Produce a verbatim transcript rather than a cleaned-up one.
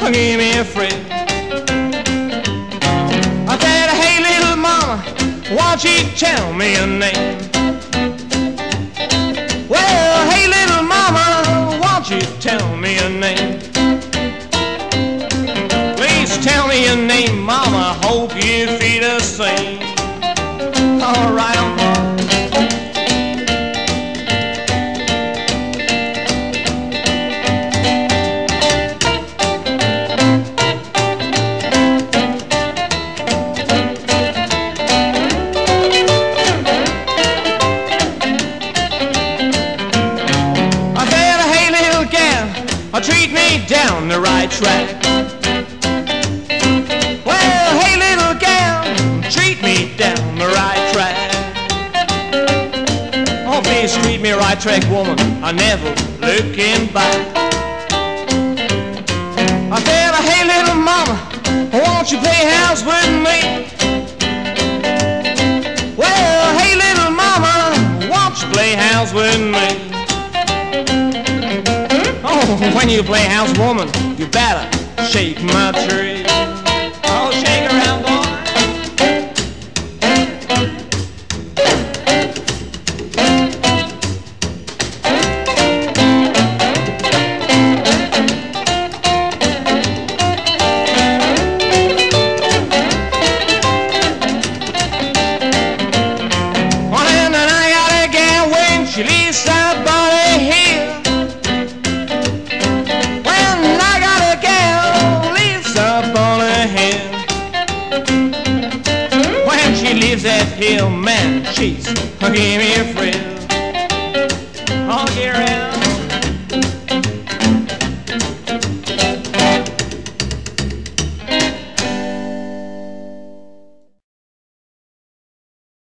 give me a friend. I said, hey little mama, won't you tell me your name? Well, hey little mama, won't you tell me your name? Please tell me your name, mama, hope you feel the same. All right, I'm treat me down the right track. Well, hey little gal, treat me down the right track. Oh, please treat me right track, woman, I never looking back. I said, hey little mama, won't you play house with me? Well, hey little mama, won't you play house with me? Oh, when you play house, woman, you better shake my tree. Oh, shake around, boy. Well, and then I got a gal when she leaves that body here. She leaves that hill, man, she's give me a friend. Oh, dear.